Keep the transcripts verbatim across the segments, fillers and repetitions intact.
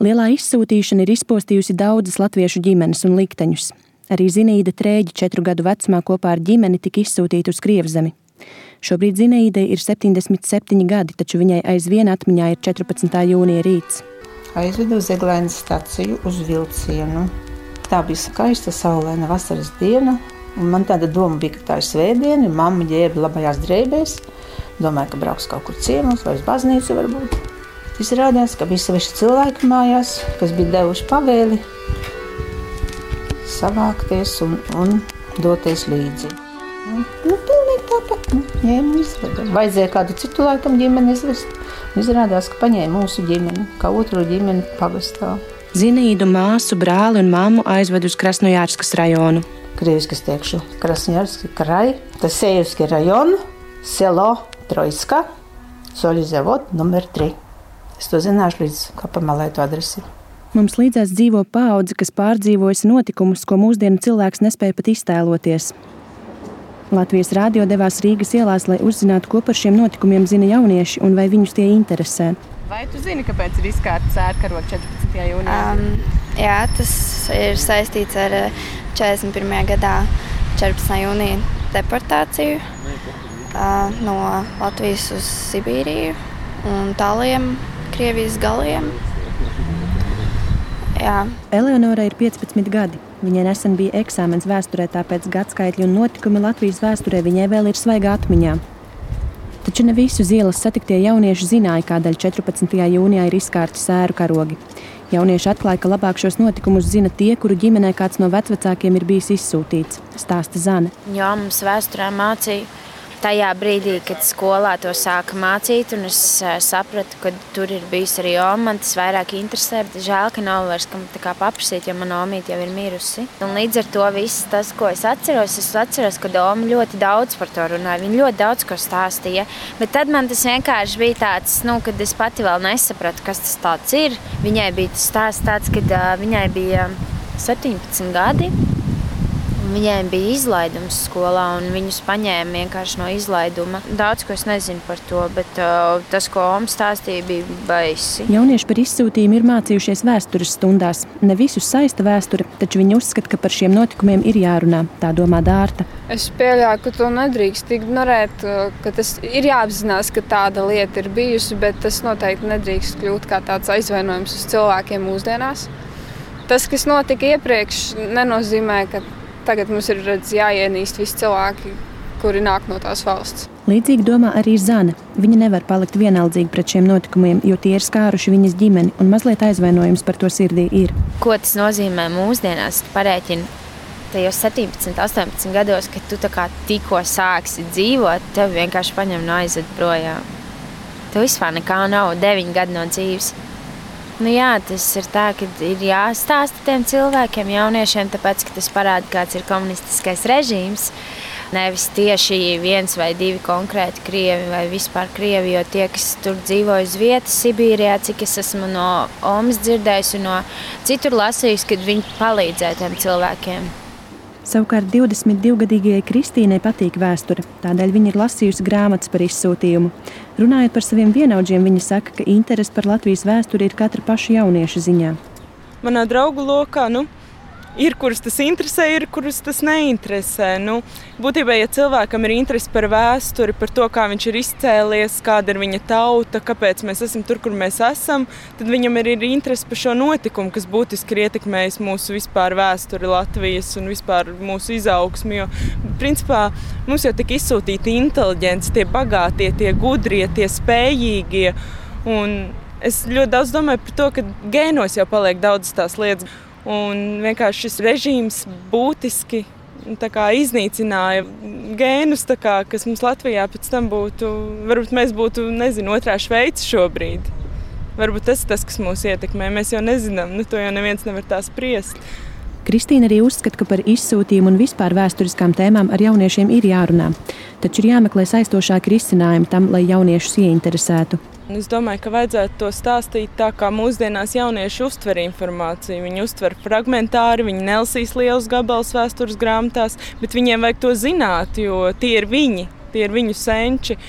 Lielā izsūtīšana ir izpostījusi daudzas latviešu ģimenes un likteņus. Arī Zinīda Trēģi četru gadu vecumā kopā ar ģimeni tika izsūtīta uz Krievzemi. Šobrīd Zinīdai ir septiņdesmit septiņi gadi, taču viņai aizvien atmiņā ir četrpadsmitā jūnija rīts. Aizvedu uz Eglēnas staciju uz vilcienu. Tā bija skaista saulaina vasaras diena, un man tāda doma bija, ka tā ir svētdiena, mamma ģērba labajās drēbēs. Domāju, ka brauks kaut kur ciemos vai uz baznīcu varbūt. Izrādās, ka bija sevišķi cilvēki mājās, kas bija devuši pavēli savākties un, un doties līdzi. Nu, nu pilnīgi tāpat, nu, ņēmu izvedu. Vajadzēja kādu citu laikam ģimeni izvest. Izrādās, ka paņēma mūsu ģimeni, kā otro ģimeni pagastā. Zinīdu, māsu, brāli un mammu aizved uz Krasnojarskas rajonu. Krieviski teikšu, Krasnojarski kraj, tas Sejevski rajonu, selo Trojska, Soļizavod numer tri. Es to zināšu līdz kā pamalētu adresi. Mums līdzās dzīvo paudze, kas pārdzīvojusi notikumus, ko mūsdienu cilvēks nespēja pat iztēloties. Latvijas rādio devās Rīgas ielās, lai uzzinātu, ko par šiem notikumiem zina jaunieši un vai viņus tie interesē. Vai tu zini, kāpēc ir izkārta sērkaroga četrpadsmitajā jūnijā? Um, jā, tas ir saistīts ar četrdesmit pirmajā gadā četrpadsmitā jūnija deportāciju uh, no Latvijas uz Sibīriju un tāliem Krievijas galiem. Jā. Eleonorai ir piecpadsmit gadi. Viņai nesen bija eksāmens vēsturē, tāpēc gadskaitļi un notikumi Latvijas vēsturē viņai vēl ir svaigā atmiņā. Taču ne visu uz ielas satiktie jaunieši zināja, kādēļ četrpadsmitajā jūnijā ir izkārti sēru karogi. Jaunieši atklāja, ka labāk šos notikumus zina tie, kuru ģimenē kāds no vecvecākiem ir bijis izsūtīts, stāsta Zane. Jā, mums vēsturē mācīja tajā brīdī, kad skolā to sāka mācīt, un es sapratu, ka tur ir bijis arī oma. Man tas vairāk interesē, bet žēl, ka nav vairs kam tā kā paprasīt, jo mana omīte jau ir mirusi. Un līdz ar to viss tas, ko es atceros, es atceros, ka oma ļoti daudz par to runāja. Viņa ļoti daudz ko stāstīja, bet tad man tas vienkārši bija tāds, nu, kad es pati vēl nesapratu, kas tas tāds ir. Viņai bija tas stāsts tāds, kad uh, viņai bija septiņpadsmit gadi. Viņai bija izlaidums skolā, un viņus paņēma vienkārši no izlaiduma. Daudz, ko es nezinu par to, bet uh, tas, ko Oma stāstīja, bija baisi. Jaunieši par izsūtījumu ir mācījušies vēstures stundās. Ne visus saista vēsture, taču viņi uzskata, ka par šiem notikumiem ir jārunā. Tā domā Dārta. Es pieļauju, ka to nedrīkst ignorēt, ka tas ir jāapzinās, ka tāda lieta ir bijusi, bet tas noteikti nedrīkst kļūt kā tāds aizvainojums uz cilvēkiem mūsdienās. Tas, kas notika iepriekš, nenozīmē, ka tagad mums ir redz, jāienīst visi cilvēki, kuri nāk no tās valsts. Līdzīgi domā arī Zane. Viņa nevar palikt vienaldzīgi pret šiem notikumiem, jo tie ir skāruši viņas ģimeni, un mazliet aizvainojums par to sirdī ir. Ko tas nozīmē mūsdienās? Tu parēķini tajos septiņpadsmit, astoņpadsmit gados, kad tu tā kā tikko sāksi dzīvot, tev vienkārši paņem no aizved projām. Tev vispār nekā nav, deviņi gadi no dzīves. Nu jā, tas ir tā, ka ir jāstāsta tiem cilvēkiem, jauniešiem, tāpēc, ka tas parāda, kāds ir komunistiskais režīms. Nevis tieši viens vai divi konkrēti krievi vai vispār krievi, jo tie, kas tur dzīvo uz vietas Sibīrijā, cik es esmu no Omas dzirdējusi un no citur lasījusi, kad viņi palīdzēja tiem cilvēkiem. Savukārt divdesmit divgadīgajai Kristīnai patīk vēsture, tādēļ viņa ir lasījusi grāmatas par izsūtījumu. Runājot par saviem vienaudžiem, viņa saka, ka interese par Latvijas vēsturi ir katra paša jaunieša ziņā. Manā draugu lokā, nu, ir, kurus tas interesē, ir, kurus tas neinteresē. Nu, būtībā, ja cilvēkam ir interese par vēsturi, par to, kā viņš ir izcēlies, kāda ir viņa tauta, kāpēc mēs esam tur, kur mēs esam, tad viņam ir, ir interese par šo notikumu, kas būtiski ir ietekmējis mūsu vispār vēsturi Latvijas un vispār mūsu izaugsmi. Jo, principā, mums jau tika izsūtīti inteliģenci, tie bagātie, tie gudrie, tie spējīgie. Un es ļoti daudz domāju par to, ka gēnos jau paliek daudzas tās lietas. Un vienkārši šis režīms būtiski tā kā iznīcināja gēnus, tā kā, kas mums Latvijā pēc tam būtu, varbūt mēs būtu, nezinu, otrā Šveice šobrīd. Varbūt tas ir tas, kas mūs ietekmē, mēs jau nezinām, nu to jau neviens nevar tā spriest. Kristīna arī uzskata, ka par izsūtījumu un vispār vēsturiskām tēmām ar jauniešiem ir jārunā, taču ir jāmeklē saistošāki risinājumi tam, lai jauniešus ieinteresētu. Es domāju, ka vajadzētu to stāstīt tā, kā mūsdienās jaunieši uztver informāciju. Viņi uztver fragmentāri, viņi nelasīs lielus gabalus vēstures grāmatās, bet viņiem vajag to zināt, jo tie ir viņi, tie ir viņu senči.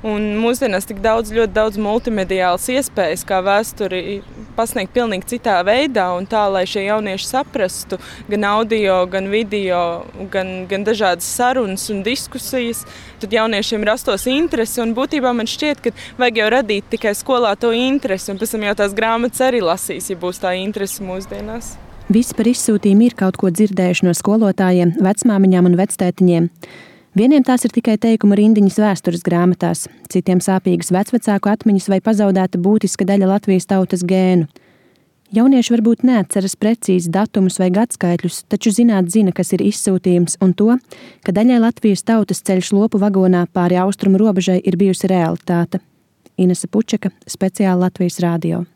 Un mūsdienās tik daudz, ļoti daudz multimediālas iespējas, kā vēsturi pasniegt pilnīgi citā veidā un tā, lai šie jaunieši saprastu gan audio, gan video, gan, gan dažādas sarunas un diskusijas, tad jauniešiem rastos interesi. Un būtībā man šķiet, ka vajag jau radīt tikai skolā to interesi, un pēc tam jau tās grāmatas arī lasīs, ja būs tā interese mūsdienās. Visi par izsūtījumu ir kaut ko dzirdējuši no skolotājiem, vecmāmiņām un vectētiņiem. Vieniem tās ir tikai teikuma rindiņas vēstures grāmatās, citiem sāpīgas vecvecāku atmiņas vai pazaudēta būtiska daļa Latvijas tautas gēnu. Jaunieši varbūt neatceras precīzi datumus vai gadskaitļus, taču zināt zina, kas ir izsūtījums un to, ka daļai Latvijas tautas ceļš lopu vagonā pāri austrumu robežai ir bijusi realitāte. Inese Pučeka, speciāli Latvijas radio.